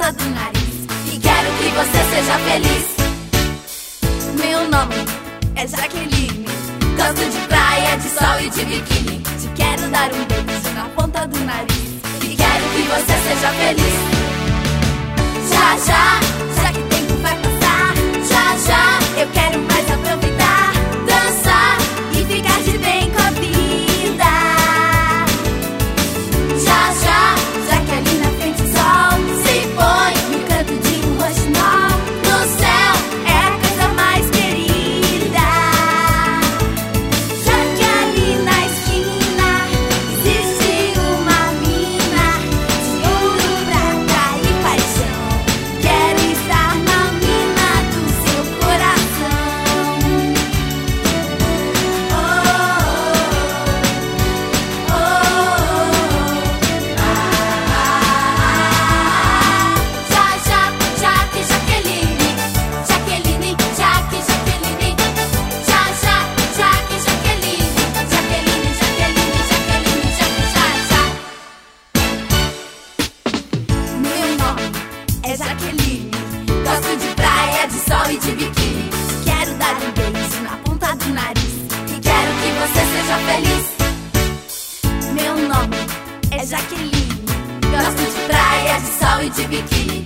ponta do nariz. E quero que você seja feliz. Meu nome é Jaqueline. Gosto de praia, de sol e de biquíni. Te quero dar um beijo na ponta do nariz. E quero que você seja feliz. Já, já que o tempo vai passar. Já, já, eu quero mais aproveitar. Dançar e ficar de bem com a vida. Já, já que ali na frente o sol se põe no canto de um roxinol. No céu é a coisa mais querida. Já que ali na esquina existe uma mina de ouro, prata e paixão. Quero estar na mina do seu coração. Já que Jaqueline, Jaqueline, Jaqueline, já que Jaqueline, Jaqueline, Jaqueline, já. Meu nome é Jaqueline. Gosto de praia, de sol e de biquíni. Quero dar um beijo na ponta do nariz. E quero que você seja feliz. Meu nome é Jaqueline. Gosto de praia, de sol e de biquíni.